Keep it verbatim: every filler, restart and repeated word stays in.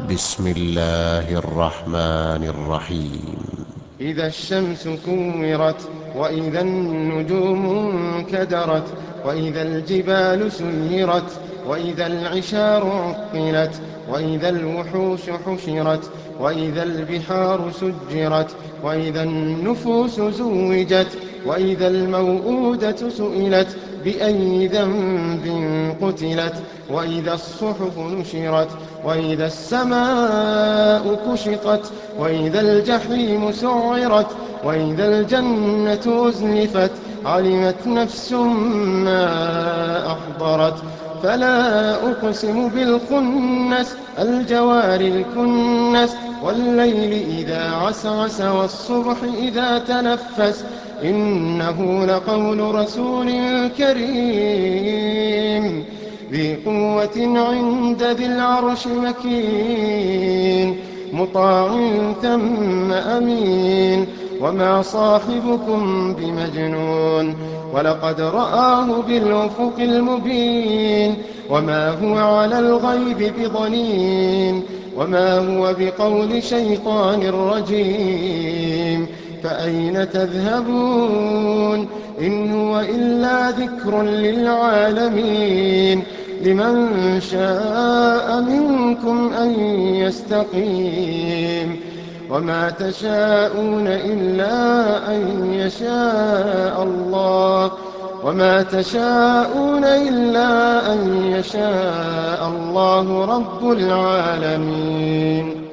بسم الله الرحمن الرحيم. إذا الشمس كورت وإذا النجوم انكدرت وإذا الجبال سيرت وإذا العشار عطلت وإذا الوحوش حشرت وإذا البحار سجرت وإذا النفوس زوجت وإذا الموءودة سئلت بأي ذنب قتلت وإذا الصحف نشرت وإذا السماء كشطت وإذا الجحيم سعرت وإذا الجنة أزلفت علمت نفس ما أحضرت فلا أقسم بالخنس الجوار الكنس والليل إذا عسعس والصبح إذا تنفس إنه لقول رسول كريم ذي قوة عند ذي العرش مكين مطاع ثم أمين وما صاحبكم بمجنون ولقد رآه بالأفق المبين وما هو على الغيب بضنين وما هو بقول شيطان رجيم فأين تذهبون إن هو إلا ذكر للعالمين لمن شاء منكم أن يستقيم وما تشاءون إلا أن يشاء الله وما تشاءون إلا أن يشاء الله رب العالمين.